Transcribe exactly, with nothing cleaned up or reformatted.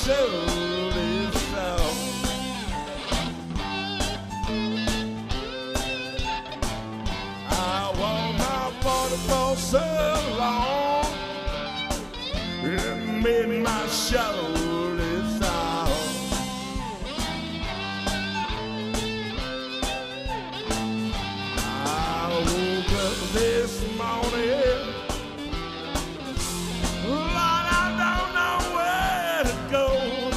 soul is soft. I walked my forty-four so long, it made my shadow